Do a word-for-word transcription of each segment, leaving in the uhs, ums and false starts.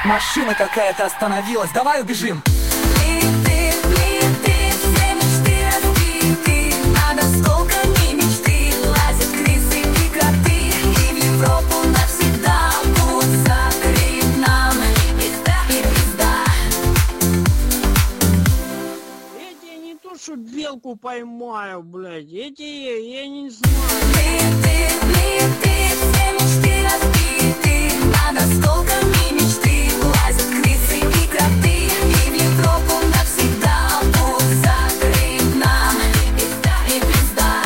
Машина какая-то остановилась, давай убежим. Плиты, плиты, все мечты разбиты. Над осколками мечты лазят крысы и кроты. И в Европу навсегда путь закрыт нам. Пизда и пизда. Эти не то, что белку поймаю, блядь. Эти я не знаю. Плиты, плиты, все мечты разбиты. Над осколками мечты лазят крысы и кроты. И в Европу навсегда путь закрыт нам. Пизда и пизда.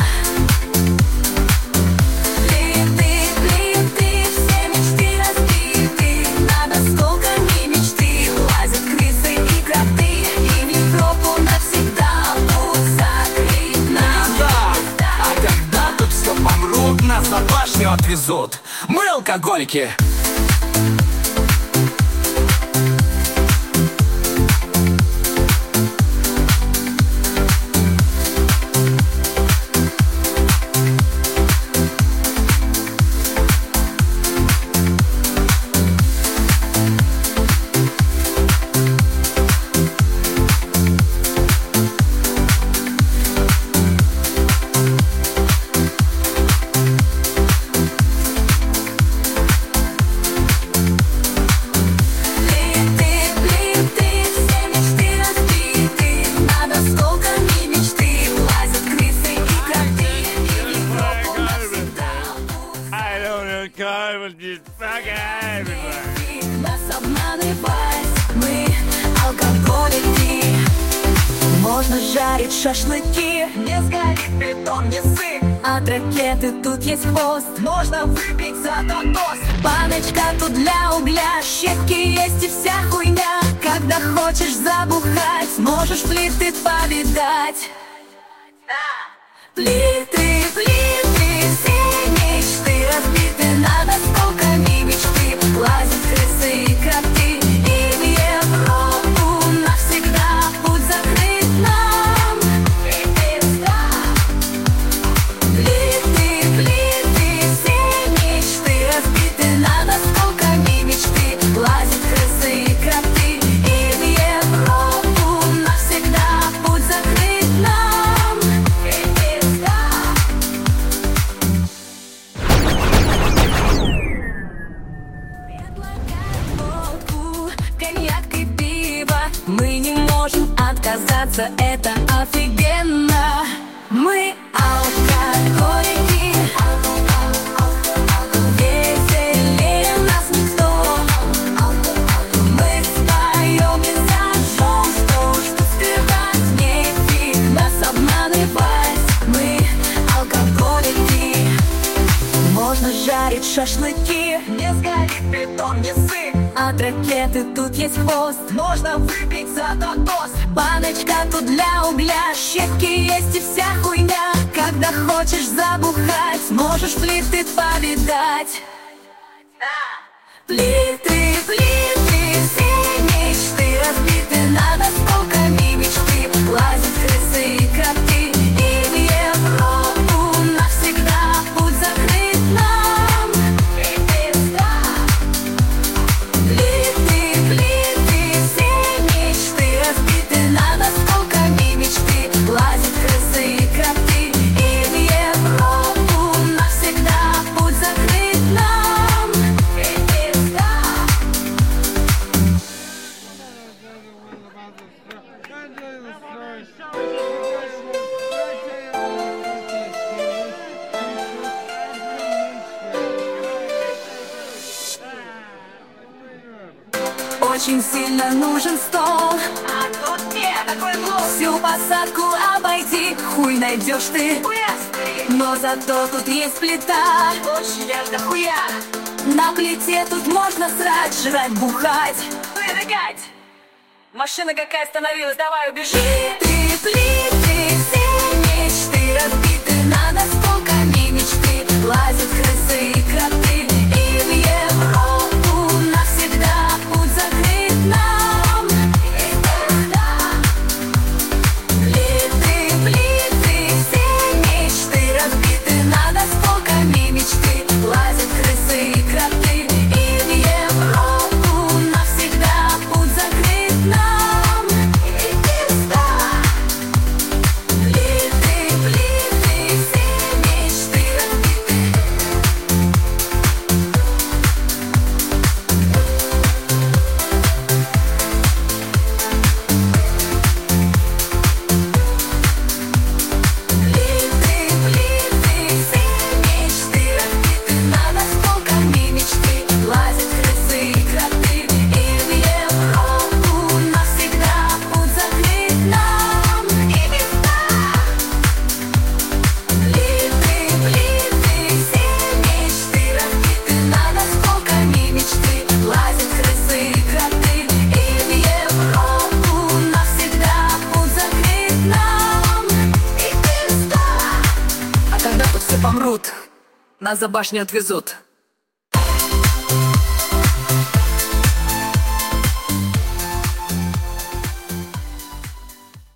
Плиты, плиты, все мечты разбиты. Над осколками мечты лазят крысы и кроты. И в Европу навсегда путь закрыт нам. Да, а когда тут все помрут, нас на башню отвезут. Мы алкоголики. Нас обманывать, мы алкоголики. Можно жарить шашлыки, не сгорит бетон, не сыпь. От ракеты тут есть хвост, можно выпить за тост. Баночка тут для угля, щепки есть и вся хуйня. Когда хочешь забухать, можешь плиты повидать. Плиты, плиты, все мечты разбиты. Над осколками мечты лазят крысы и коты. И в Европу навсегда путь закрыт нам. И пизда. Плиты, плиты, все мечты разбиты. Над осколками мечты лазят крысы и коты. И в Европу навсегда путь закрыт нам. И пизда. Предлагают водку, коньяк и пиво. Мы не можем отказаться, это офигенно. Мы алкоголики. Веселее нас никто. Мы споем и зажжем, что уж тут скрывать, нефиг нас обманывать. Мы алкоголики. Можно жарить шашлыки, не сгорит бетон, не сыпь. От ракеты тут есть хвост, можно выпить за тост. Баночка тут для угля, щепки есть и вся хуйня. Когда хочешь забухать, можешь плиты повидать. Плиты, плиты, все мечты разбиты. Над осколками мечты лазят крысы и коты. И в Европу навсегда путь закрыт нам. И пизда. Плиты, плиты, все мечты разбиты. Над осколками мечты лазят крысы и коты. И в Европу навсегда путь закрыт нам. И пизда. Очень сильно нужен стол, а тут нет такой блок. Всю посадку обойди, хуй найдешь ты. Но зато тут есть плита, очень дохуя. На плите тут можно срать, жрать, бухать, выдыхать. Машина какая остановилась, давай убежим. Плиты, плиты, все мечты разбиты. Над осколками мечты лазят крысы и кроты. И в Европу навсегда путь закрыт нам. И пизда. Плиты, плиты, все мечты разбиты. Над осколками мечты лазят крысы и кроты. И в Европу навсегда Нас за башню отвезут.